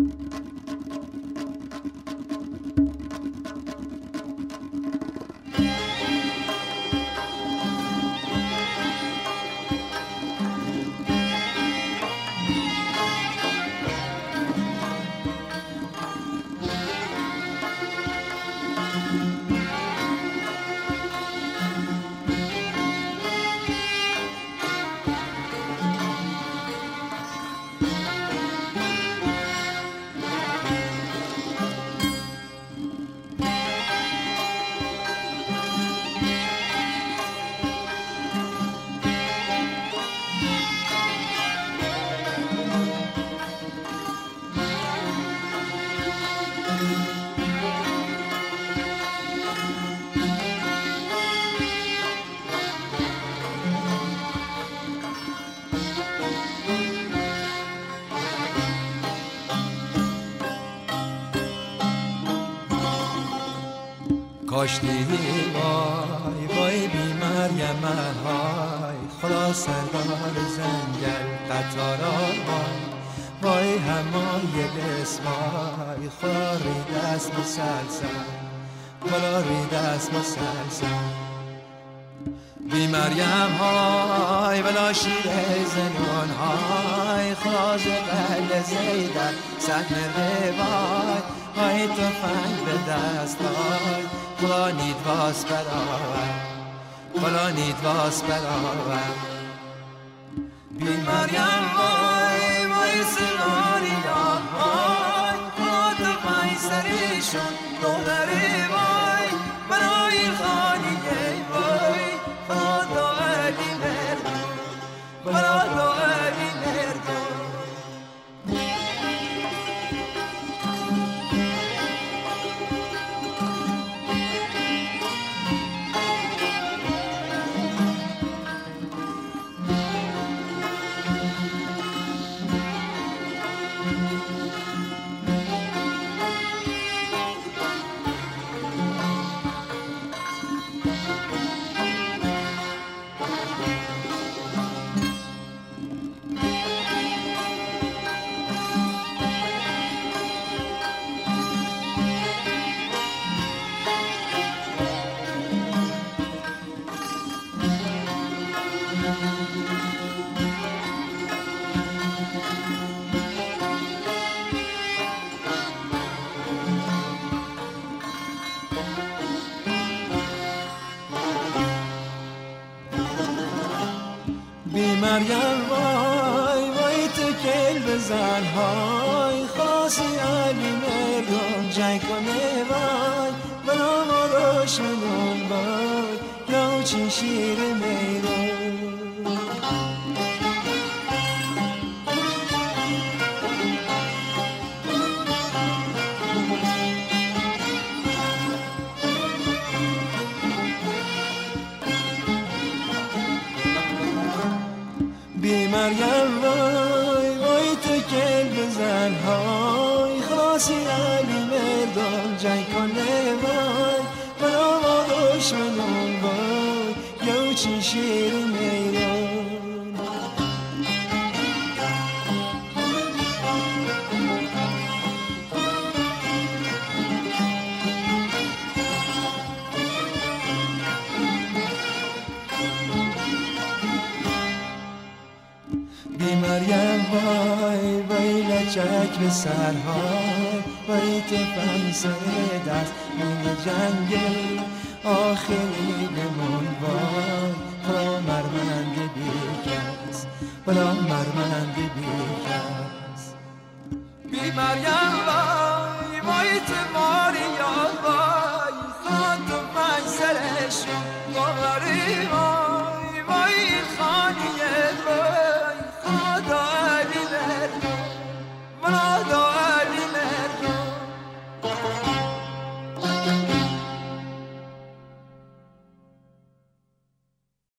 کاش دیدی وای وای بی مریم های خدا سردار زنگل قطارا وای همایل وای خدا رید است مسلسل خدا رید است مسلسل بی مریم های بلا شیر زنون های خدا زبل زیدن سحن روای های تفنگ به دست های خدا نید واس برآور خدا نید واس برآور بی مریم وای وای سناری های خدا تفنگ سرشون دولره وای برای خانیه وای خدا علی مردم خدا علی مردم بی مریم وای وای تو کل بزن های خاصی علی مردم جنگ کنه وای برا ما روشنون وای یا چین شیر میرون بی مریم وای وای تو کل بزن های خاصی علی مردم جنگ کنه وای برا ما دشمنون وای یا چین شیر میرون بی مریم وای وای لچک به سرهای وای تفنگ سر دست من جنگل آخری بمون وای خدا مرمند بیکس خدا مرمند بیکس بی مریم